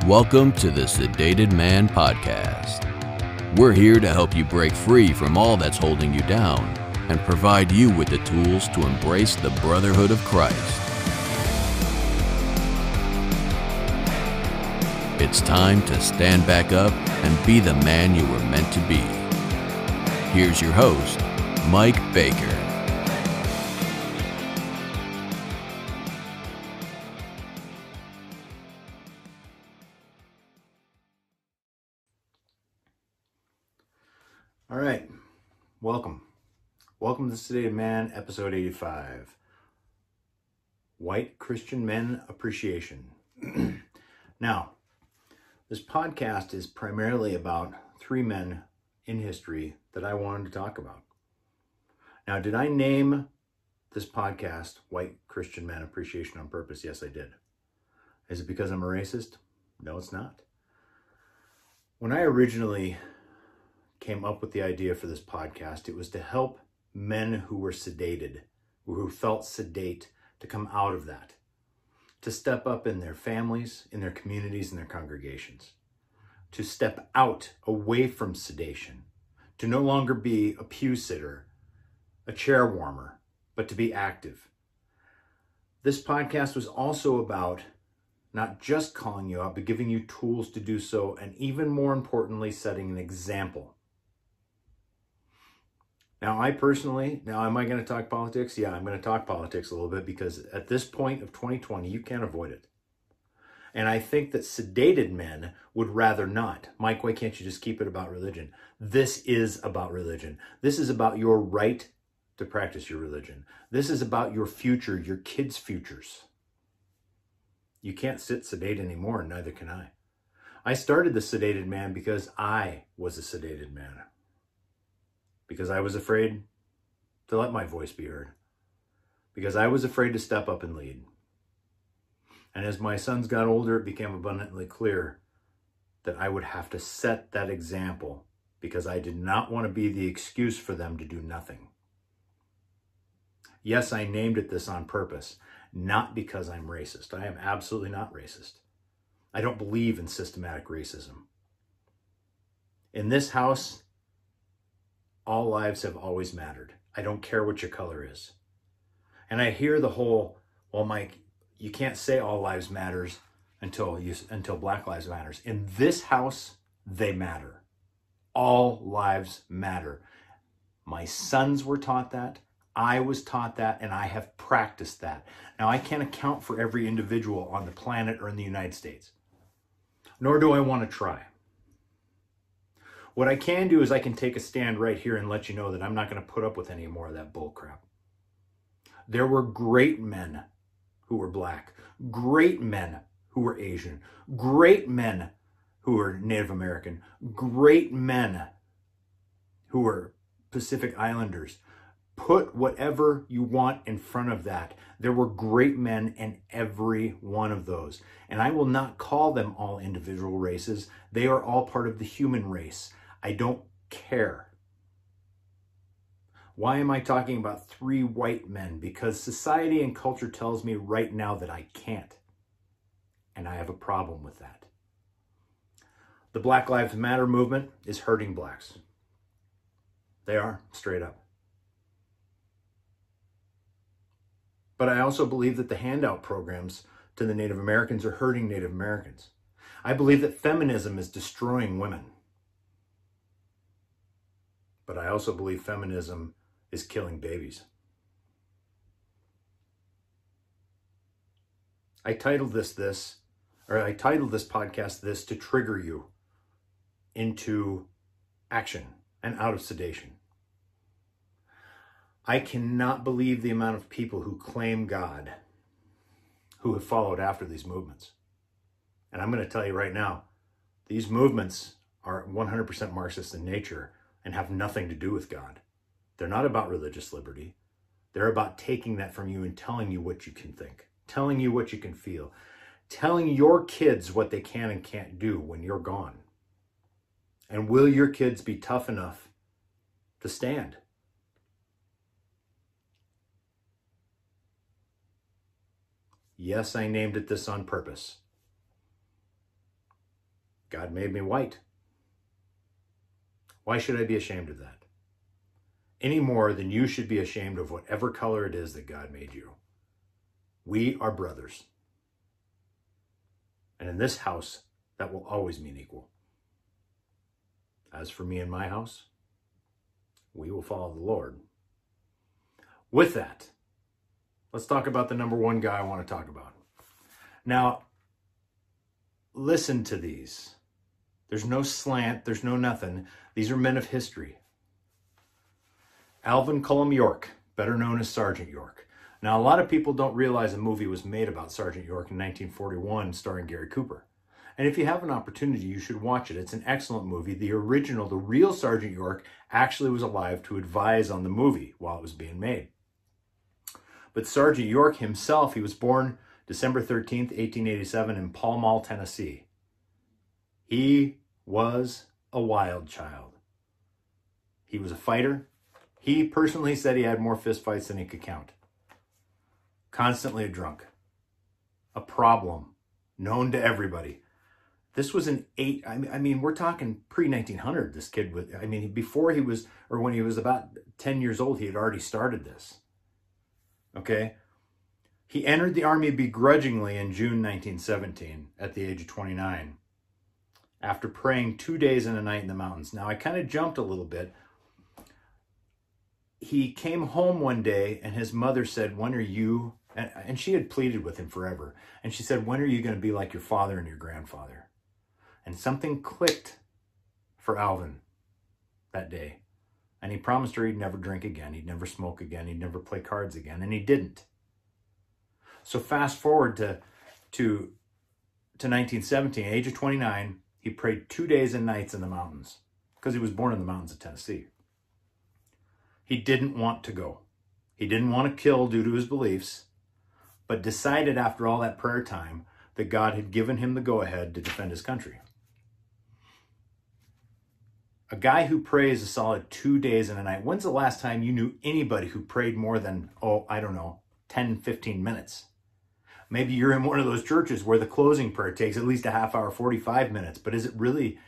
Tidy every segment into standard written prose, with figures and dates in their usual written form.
Welcome to the Sedated Man Podcast. We're here to help you break free from all that's holding you down and provide you with the tools to embrace the brotherhood of Christ. It's time to stand back up and be the man you were meant to be. Here's your host, Mike Baker. All right, welcome to Sedated Man, episode 85, White Christian Men Appreciation. Now, this podcast is primarily about three men in history that I wanted to talk about. Now, did I name this podcast White Christian Men Appreciation on purpose? Yes, I did. Is it because I'm a racist? No, it's not. When I originally came up with the idea for this podcast, it was to help men who were sedated, who felt sedate, to come out of that, to step up in their families, in their communities, in their congregations, to step out away from sedation, to no longer be a pew sitter, a chair warmer, but to be active. This podcast was also about not just calling you out, but giving you tools to do so, and even more importantly, setting an example. Now, am I going to talk politics? Yeah, I'm going to talk politics a little bit because at this point of 2020, you can't avoid it. And I think that sedated men would rather not. Mike, why can't you just keep it about religion? This is about religion. This is about your right to practice your religion. This is about your future, your kids' futures. You can't sit sedate anymore, and neither can I. I started the Sedated Man because I was a sedated man. Because I was afraid to let my voice be heard. Because I was afraid to step up and lead. And as my sons got older, it became abundantly clear that I would have to set that example because I did not want to be the excuse for them to do nothing. Yes, I named it this on purpose, not because I'm racist. I am absolutely not racist. I don't believe in systematic racism. In this house, all lives have always mattered. I don't care what your color is. And I hear the whole, well, Mike, you can't say all lives matters until Black Lives Matters. In this house, they matter. All lives matter. My sons were taught that. I was taught that, and I have practiced that. Now, I can't account for every individual on the planet or in the United States, nor do I want to try. What I can do is I can take a stand right here and let you know that I'm not going to put up with any more of that bull crap. There were great men who were Black, great men who were Asian, great men who were Native American, great men who were Pacific Islanders. Put whatever you want in front of that. There were great men in every one of those. And I will not call them all individual races. They are all part of the human race. I don't care. Why am I talking about three white men? Because society and culture tells me right now that I can't. And I have a problem with that. The Black Lives Matter movement is hurting blacks. They are, straight up. But I also believe that the handout programs to the Native Americans are hurting Native Americans. I believe that feminism is destroying women. But I also believe feminism is killing babies. I titled this podcast this to trigger you into action and out of sedation. I cannot believe the amount of people who claim God who have followed after these movements. And I'm going to tell you right now, these movements are 100% Marxist in nature and have nothing to do with God. They're not about religious liberty. They're about taking that from you and telling you what you can think, telling you what you can feel, telling your kids what they can and can't do when you're gone. And will your kids be tough enough to stand? Yes, I named it this on purpose. God made me white. Why should I be ashamed of that? Any more than you should be ashamed of whatever color it is that God made you. We are brothers. And in this house, that will always mean equal. As for me and my house, we will follow the Lord. With that, let's talk about the number one guy I want to talk about. Now, listen to these. There's no slant, there's no nothing. These are men of history. Alvin Cullum York, better known as Sergeant York. Now, a lot of people don't realize a movie was made about Sergeant York in 1941 starring Gary Cooper. And if you have an opportunity, you should watch it. It's an excellent movie. The original, the real Sergeant York, actually was alive to advise on the movie while it was being made. But Sergeant York himself, he was born December 13th, 1887 in Pall Mall, Tennessee. He was a wild child. He was a fighter. He personally said he had more fistfights than he could count. Constantly a drunk. A problem. Known to everybody. This was we're talking pre-1900, this kid was, before he was, or when he was about 10 years old, he had already started this. Okay? He entered the Army begrudgingly in June 1917 at the age of 29 after praying 2 days and a night in the mountains. Now, I kind of jumped a little bit. He came home one day and his mother said, when are you, and she had pleaded with him forever, and she said, when are you going to be like your father and your grandfather? And something clicked for Alvin that day. And he promised her he'd never drink again, he'd never smoke again, he'd never play cards again, and he didn't. So fast forward to 1917, age of 29, he prayed 2 days and nights in the mountains because he was born in the mountains of Tennessee. He didn't want to go. He didn't want to kill due to his beliefs, but decided after all that prayer time that God had given him the go-ahead to defend his country. A guy who prays a solid 2 days and a night. When's the last time you knew anybody who prayed more than, 10, 15 minutes? Maybe you're in one of those churches where the closing prayer takes at least a half hour, 45 minutes. But is it really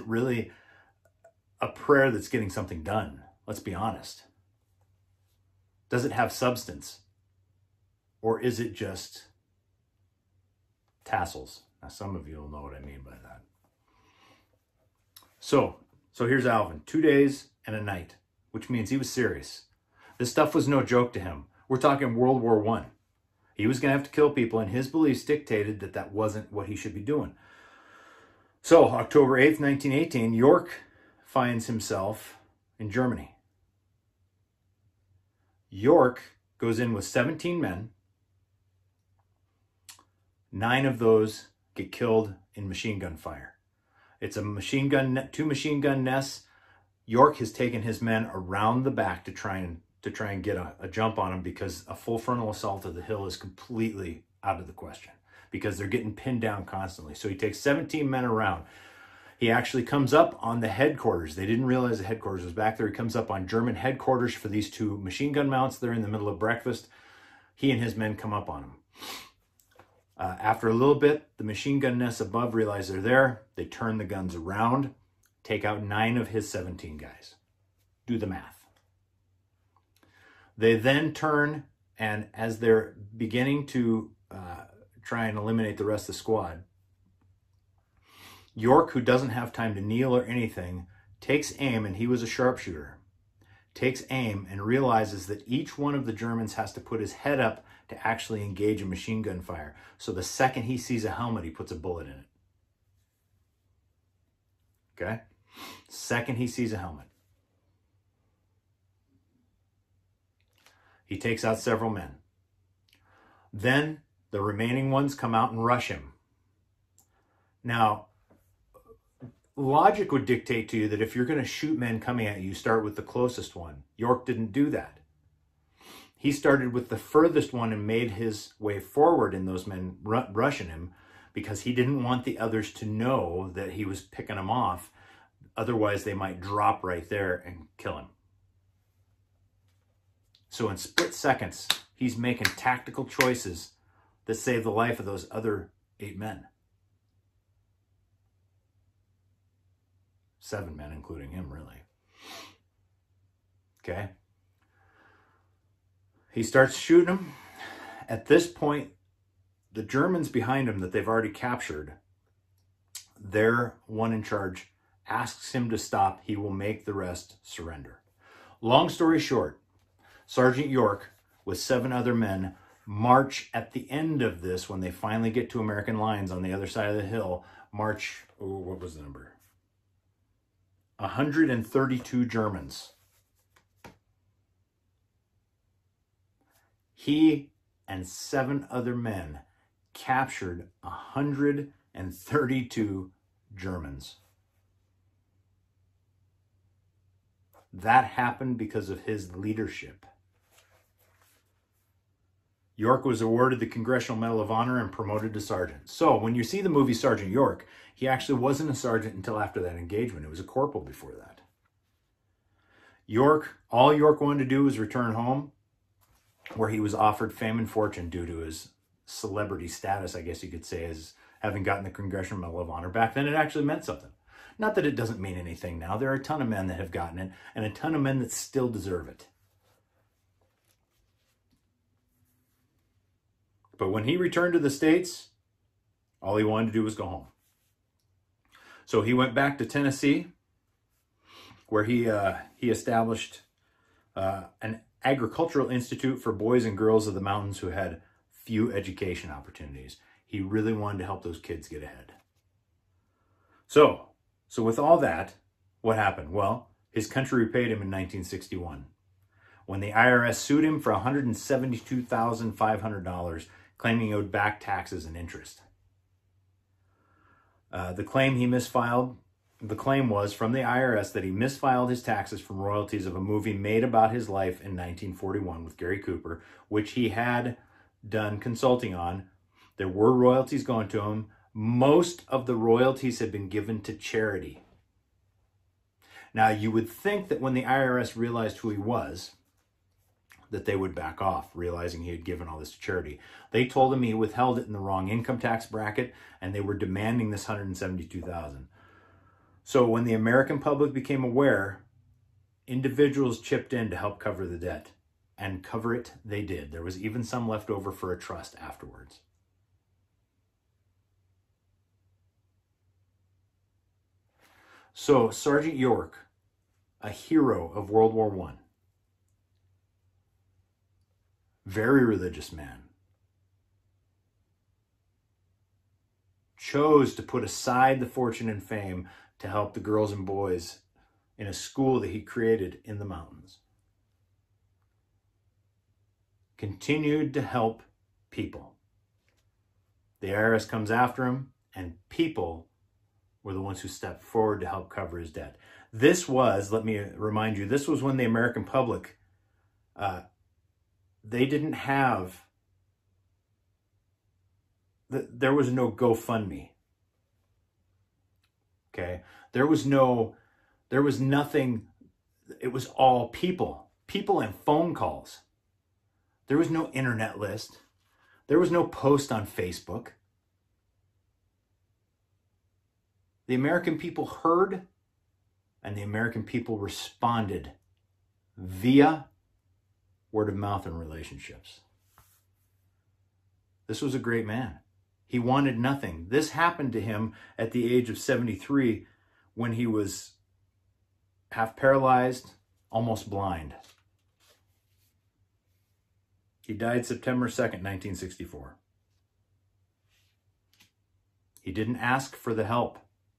a prayer that's getting something done? Let's be honest. Does it have substance? Or is it just tassels? Now, some of you will know what I mean by that. So here's Alvin, 2 days and a night, which means he was serious. This stuff was no joke to him. We're talking World War I. He was going to have to kill people, and his beliefs dictated that that wasn't what he should be doing. So, October 8th, 1918, York finds himself in Germany. York goes in with 17 men. 9 of those get killed in machine gun fire. It's a machine gun, 2 machine gun nests. York has taken his men around the back to try and get a jump on them, because a full frontal assault of the hill is completely out of the question because they're getting pinned down constantly. So he takes 17 men around. He actually comes up on the headquarters. They didn't realize the headquarters was back there. He comes up on German headquarters for these 2 machine gun mounts. They're in the middle of breakfast. He and his men come up on him. After a little bit, the machine gun nests above realize they're there. They turn the guns around, take out 9 of his 17 guys. Do the math. They then turn, and as they're beginning to try and eliminate the rest of the squad, York, who doesn't have time to kneel or anything, takes aim, and he was a sharpshooter, takes aim and realizes that each one of the Germans has to put his head up to actually engage in machine gun fire. So the second he sees a helmet, he puts a bullet in it. Okay? Second he sees a helmet. He takes out several men. Then the remaining ones come out and rush him. Now, logic would dictate to you that if you're going to shoot men coming at you, start with the closest one. York didn't do that. He started with the furthest one and made his way forward in those men rushing him, because he didn't want the others to know that he was picking them off. Otherwise, they might drop right there and kill him. So in split seconds, he's making tactical choices that save the life of those other 8 men. 7 men, including him, really. Okay. He starts shooting them. At this point, the Germans behind him that they've already captured, their one in charge asks him to stop. He will make the rest surrender. Long story short, Sergeant York with 7 other men march at the end of this, when they finally get to American lines on the other side of the hill, march, what was the number? 132 Germans. He and 7 other men captured 132 Germans. That happened because of his leadership. York was awarded the Congressional Medal of Honor and promoted to sergeant. So when you see the movie Sergeant York, he actually wasn't a sergeant until after that engagement. It was a corporal before that. York, all York wanted to do was return home, where he was offered fame and fortune due to his celebrity status, I guess you could say, as having gotten the Congressional Medal of Honor. Back then, it actually meant something. Not that it doesn't mean anything now. There are a ton of men that have gotten it, and a ton of men that still deserve it. But when he returned to the States, all he wanted to do was go home. So he went back to Tennessee, where he established an agricultural institute for boys and girls of the mountains who had few education opportunities. He really wanted to help those kids get ahead. So with all that, what happened? Well, his country repaid him in 1961, when the IRS sued him for $172,500, claiming he owed back taxes and interest. The claim was from the IRS that he misfiled his taxes from royalties of a movie made about his life in 1941 with Gary Cooper, which he had done consulting on. There were royalties going to him. Most of the royalties had been given to charity. Now, you would think that when the IRS realized who he was, that they would back off, realizing he had given all this to charity. They told him he withheld it in the wrong income tax bracket, and they were demanding this $172,000. So when the American public became aware, individuals chipped in to help cover the debt. And cover it they did. There was even some left over for a trust afterwards. So Sergeant York, a hero of World War I, very religious man, chose to put aside the fortune and fame to help the girls and boys in a school that he created in the mountains. Continued to help people. The IRS comes after him, and people were the ones who stepped forward to help cover his debt. This was, let me remind you, this was when the American public, they didn't have, there was no GoFundMe. Okay? There was nothing, it was all people and phone calls. There was no internet list. There was no post on Facebook. The American people heard, and the American people responded via word of mouth and relationships. This was a great man. He wanted nothing. This happened to him at the age of 73, when he was half paralyzed, almost blind. He died September 2nd, 1964. He didn't ask for the help,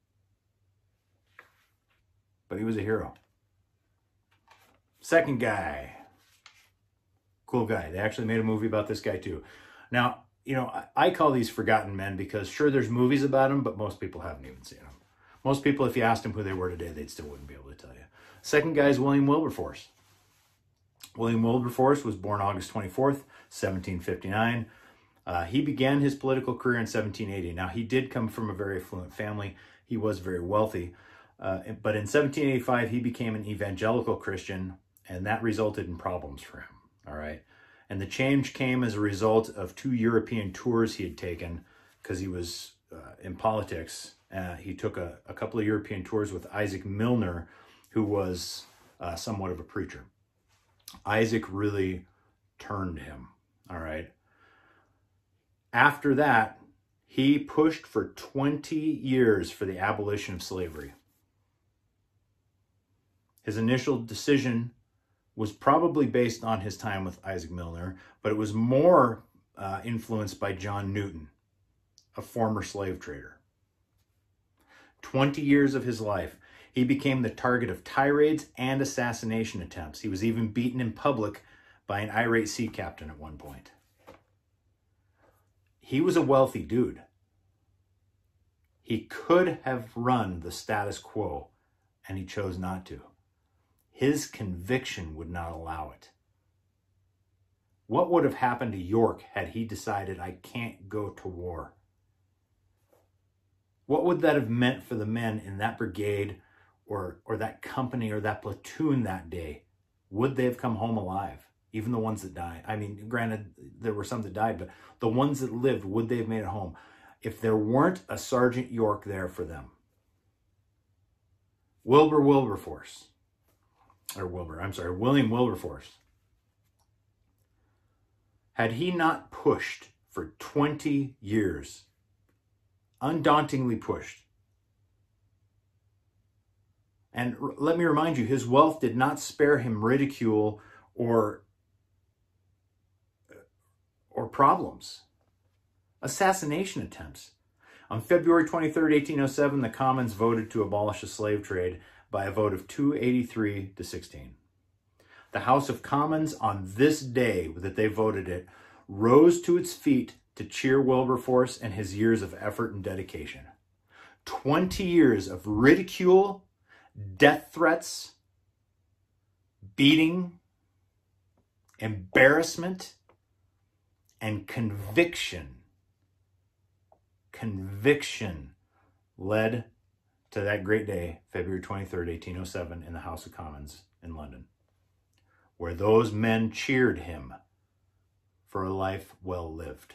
but he was a hero. Second guy, cool guy. They actually made a movie about this guy too. Now, you know, I call these forgotten men because sure, there's movies about them, but most people haven't even seen them. Most people, if you asked them who they were today, they still wouldn't be able to tell you. Second guy is William Wilberforce. William Wilberforce was born August 24th, 1759. He began his political career in 1780. Now, he did come from a very affluent family. He was very wealthy. But in 1785, he became an evangelical Christian, and that resulted in problems for him. All right. And the change came as a result of 2 European tours he had taken because he was in politics He took a couple of European tours with Isaac Milner, who was somewhat of a preacher. Isaac really turned him, all right? After that, he pushed for 20 years for the abolition of slavery. His initial decision was probably based on his time with Isaac Milner, but it was more influenced by John Newton, a former slave trader. 20 years of his life, he became the target of tirades and assassination attempts. He was even beaten in public by an irate sea captain at one point. He was a wealthy dude. He could have run the status quo, and he chose not to. His conviction would not allow it. What would have happened to York had he decided, I can't go to war? What would that have meant for the men in that brigade or that company or that platoon that day? Would they have come home alive? Even the ones that died. I mean, granted, there were some that died, but the ones that lived, would they have made it home? If there weren't a Sergeant York there for them. William Wilberforce. Had he not pushed for 20 years, undauntingly pushed, and let me remind you, his wealth did not spare him ridicule or problems. Assassination attempts. On February 23rd, 1807, the Commons voted to abolish the slave trade by a vote of 283 to 16. The House of Commons, on this day that they voted it, rose to its feet to cheer Wilberforce and his years of effort and dedication. 20 years of ridicule, death threats, beating, embarrassment, and conviction. Conviction led to that great day, February 23rd, 1807, in the House of Commons in London, where those men cheered him for a life well lived.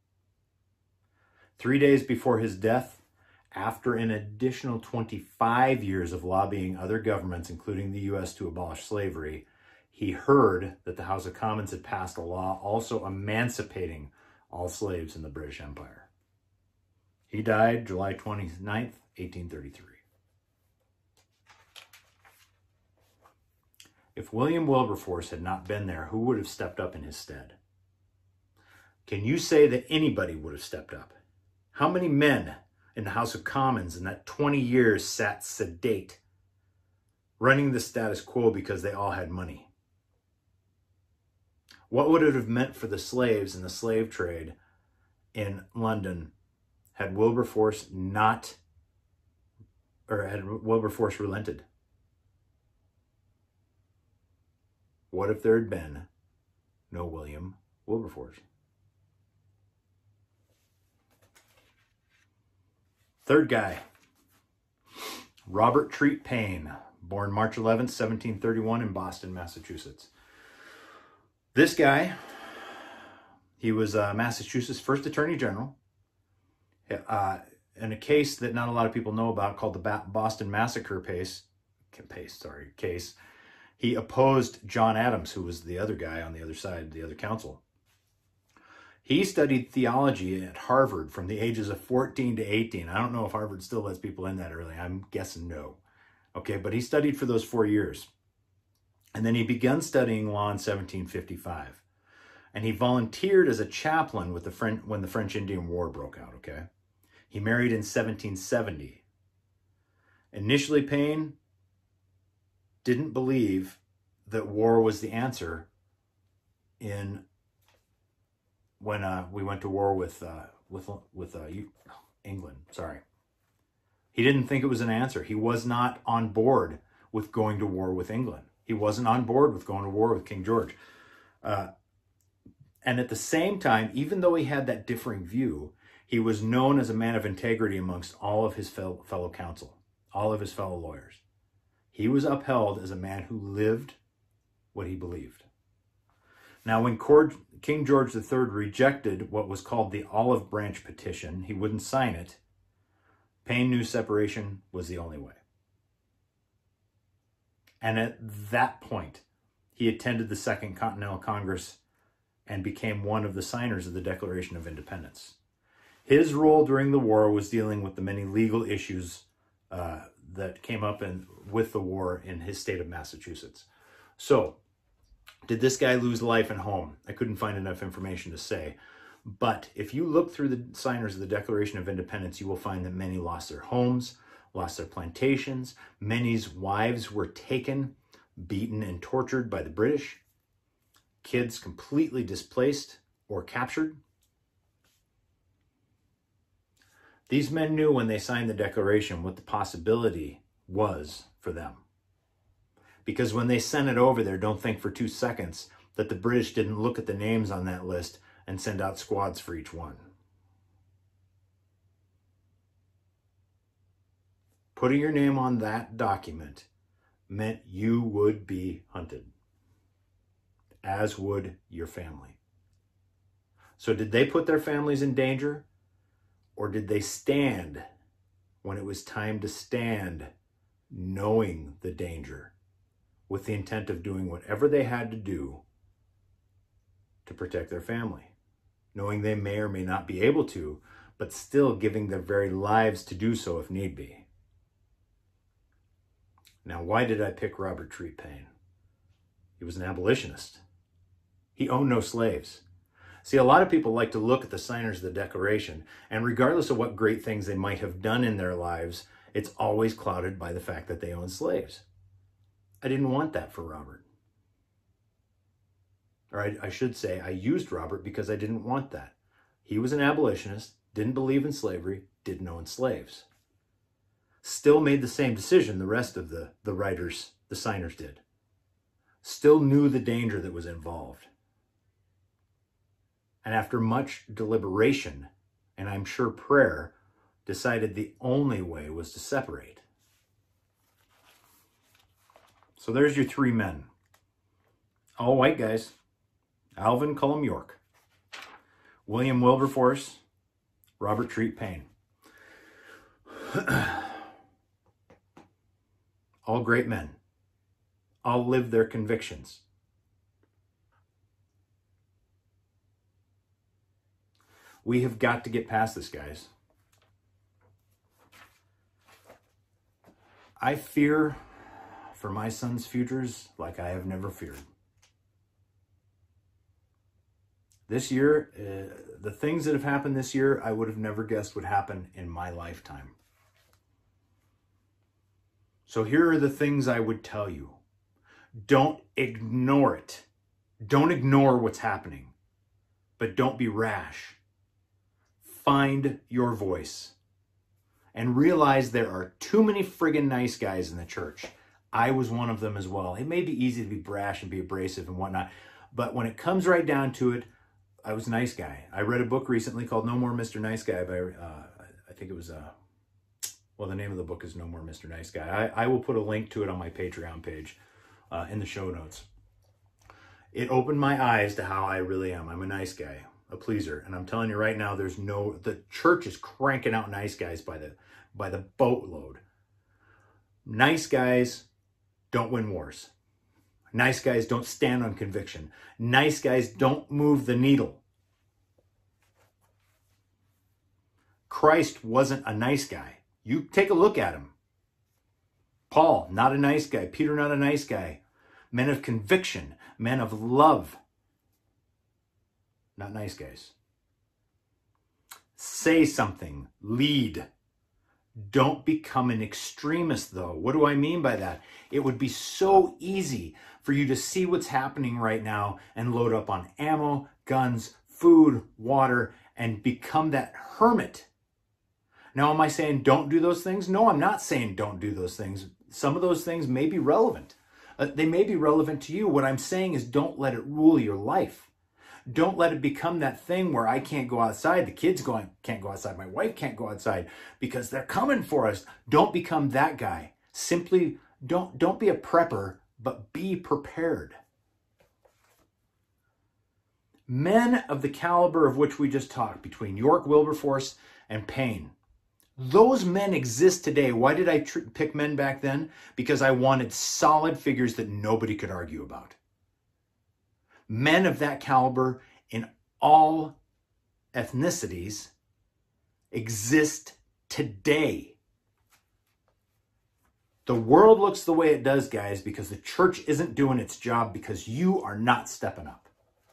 3 days before his death, after an additional 25 years of lobbying other governments, including the U.S., to abolish slavery, he heard that the House of Commons had passed a law also emancipating all slaves in the British Empire. He died July 29th, 1833. If William Wilberforce had not been there, who would have stepped up in his stead? Can you say that anybody would have stepped up? How many men in the House of Commons in that 20 years sat sedate, running the status quo because they all had money? What would it have meant for the slaves in the slave trade in London had Wilberforce relented? What if there had been no William Wilberforce? Third guy, Robert Treat Paine, born March 11th, 1731 in Boston, Massachusetts. This guy, he was Massachusetts' first Attorney General in a case that not a lot of people know about called the Boston Massacre case. He opposed John Adams, who was the other guy on the other side, the other counsel. He studied theology at Harvard from the ages of 14 to 18. I don't know if Harvard still lets people in that early. I'm guessing no. Okay, but he studied for those 4 years. And then he began studying law in 1755. And he volunteered as a chaplain with when the French Indian War broke out, okay? He married in 1770. Initially, Paine didn't believe that war was the answer when we went to war with England. Sorry. He didn't think it was an answer. He was not on board with going to war with England. He wasn't on board with going to war with King George. And at the same time, even though he had that differing view, he was known as a man of integrity amongst all of his fellow counsel, all of his fellow lawyers. He was upheld as a man who lived what he believed. Now, when King George III rejected what was called the Olive Branch Petition, he wouldn't sign it. Paine knew separation was the only way. And at that point, he attended the Second Continental Congress and became one of the signers of the Declaration of Independence. His role during the war was dealing with the many legal issues that came up with the war in his state of Massachusetts. So, did this guy lose life and home? I couldn't find enough information to say. But if you look through the signers of the Declaration of Independence, you will find that many lost their homes, lost their plantations. Many's wives were taken, beaten, and tortured by the British. Kids completely displaced or captured. These men knew when they signed the Declaration what the possibility was for them. Because when they sent it over there, don't think for 2 seconds that the British didn't look at the names on that list and send out squads for each one. Putting your name on that document meant you would be hunted, as would your family. So did they put their families in danger, or did they stand when it was time to stand, knowing the danger, with the intent of doing whatever they had to do to protect their family, knowing they may or may not be able to, but still giving their very lives to do so if need be? Now, why did I pick Robert Treat Paine? He was an abolitionist. He owned no slaves. See, a lot of people like to look at the signers of the Declaration, and regardless of what great things they might have done in their lives, it's always clouded by the fact that they owned slaves. I didn't want that for Robert. Or I should say, I used Robert because I didn't want that. He was an abolitionist, didn't believe in slavery, didn't own slaves. Still made the same decision the rest of the writers, the signers did. Still knew the danger that was involved. And after much deliberation, and I'm sure prayer, decided the only way was to separate. So there's your 3 men. All white guys. Alvin Cullum York, William Wilberforce, Robert Treat Paine. All great men. All lived their convictions. We have got to get past this, guys. I fear for my son's futures like I have never feared. This year, the things that have happened this year, I would have never guessed would happen in my lifetime. So here are the things I would tell you. Don't ignore it. Don't ignore what's happening, but don't be rash. Find your voice and realize there are too many friggin' nice guys in the church. I was one of them as well. It may be easy to be brash and be abrasive and whatnot, but when it comes right down to it, I was a nice guy. I read a book recently called No More Mr. Nice Guy by, I think it was, well, the name of the book is No More Mr. Nice Guy. I will put a link to it on my Patreon page in the show notes. It opened my eyes to how I really am. I'm a nice guy, a pleaser. And I'm telling you right now, the church is cranking out nice guys by the boatload. Nice guys don't win wars. Nice guys don't stand on conviction. Nice guys don't move the needle. Christ wasn't a nice guy. You take a look at him. Paul, not a nice guy. Peter, not a nice guy. Men of conviction, men of love. Not nice guys. Say something. Lead. Don't become an extremist, though. What do I mean by that? It would be so easy for you to see what's happening right now and load up on ammo, guns, food, water, and become that hermit. Now, am I saying don't do those things? No, I'm not saying don't do those things. Some of those things may be relevant. They may be relevant to you. What I'm saying is don't let it rule your life. Don't let it become that thing where I can't go outside. The kids can't go outside. My wife can't go outside because they're coming for us. Don't become that guy. Simply don't be a prepper, but be prepared. Men of the caliber of which we just talked, between York, Wilberforce, and Paine, Those men exist today. Why did I pick men back then? Because I wanted solid figures that nobody could argue about. Men of that caliber in all ethnicities exist today. The world looks the way it does, guys, because the church isn't doing its job, because you are not stepping up.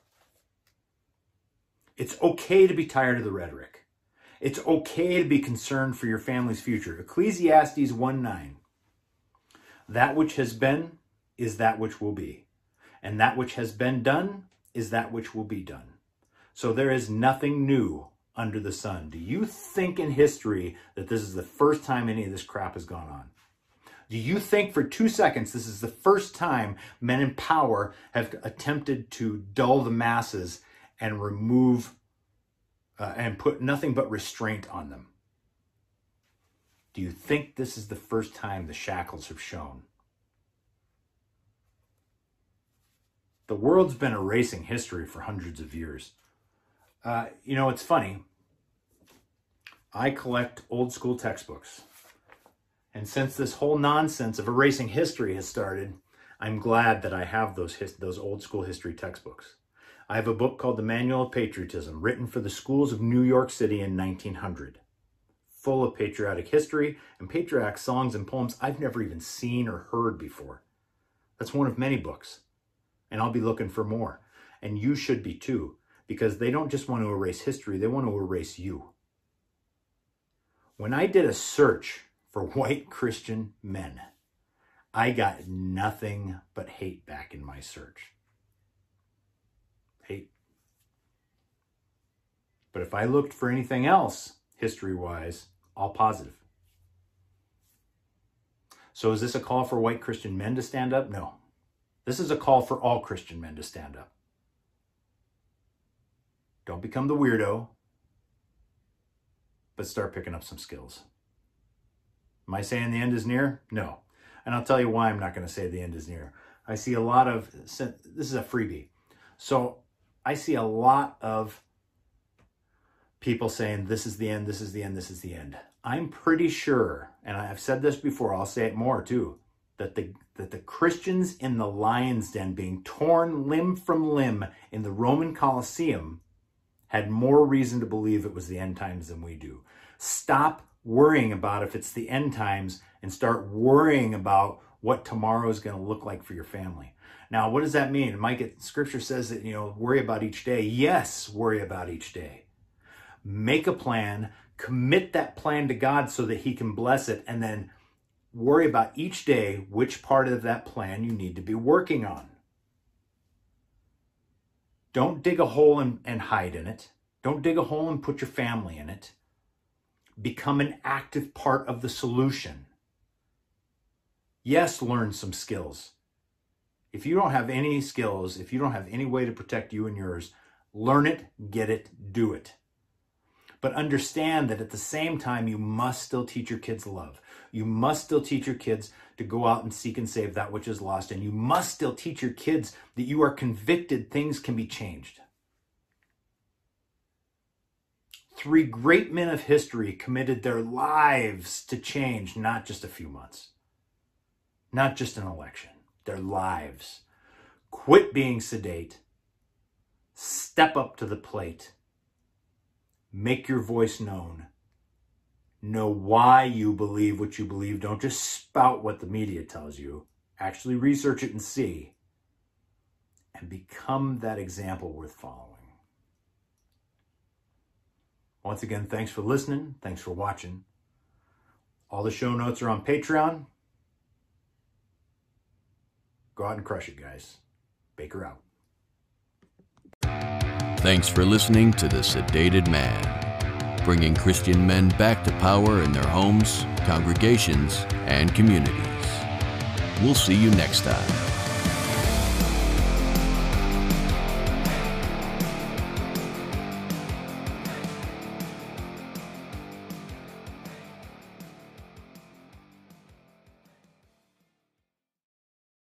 It's okay to be tired of the rhetoric. It's okay to be concerned for your family's future. Ecclesiastes 1:9. That which has been is that which will be, and that which has been done is that which will be done. So there is nothing new under the sun. Do you think in history that this is the first time any of this crap has gone on? Do you think for 2 seconds this is the first time men in power have attempted to dull the masses and remove and put nothing but restraint on them? Do you think this is the first time the shackles have shown? The world's been erasing history for hundreds of years. You know, it's funny. I collect old school textbooks. And since this whole nonsense of erasing history has started, I'm glad that I have those old school history textbooks. I have a book called The Manual of Patriotism, written for the schools of New York City in 1900. Full of patriotic history and patriotic songs and poems I've never even seen or heard before. That's one of many books. And I'll be looking for more. And you should be too, because they don't just want to erase history, they want to erase you. When I did a search for white Christian men, I got nothing but hate back in my search. Hate. But if I looked for anything else, history-wise, all positive. So is this a call for white Christian men to stand up? No. This is a call for all Christian men to stand up. Don't become the weirdo, but start picking up some skills. Am I saying the end is near? No. And I'll tell you why I'm not going to say the end is near. I see a lot of, this is a freebie. So I see a lot of people saying, this is the end, this is the end, this is the end. I'm pretty sure, and I've said this before, I'll say it more too, that the Christians in the lion's den being torn limb from limb in the Roman Colosseum had more reason to believe it was the end times than we do. Stop worrying about if it's the end times and start worrying about what tomorrow is going to look like for your family. Now, what does that mean? Scripture says that, worry about each day. Yes, worry about each day. Make a plan, commit that plan to God so that he can bless it, and then worry about each day which part of that plan you need to be working on. Don't dig a hole and hide in it. Don't dig a hole and put your family in it. Become an active part of the solution. Yes, learn some skills. If you don't have any skills, if you don't have any way to protect you and yours, learn it, get it, do it. But understand that at the same time, you must still teach your kids love. You must still teach your kids to go out and seek and save that which is lost. And you must still teach your kids that you are convicted things can be changed. 3 great men of history committed their lives to change, not just a few months, not just an election, their lives. Quit being sedate. Step up to the plate. Make your voice known. Know why you believe what you believe. Don't just spout what the media tells you. Actually research it and see. And become that example worth following. Once again, thanks for listening. Thanks for watching. All the show notes are on Patreon. Go out and crush it, guys. Baker out. Thanks for listening to The Sedated Man, bringing Christian men back to power in their homes, congregations, and communities. We'll see you next time.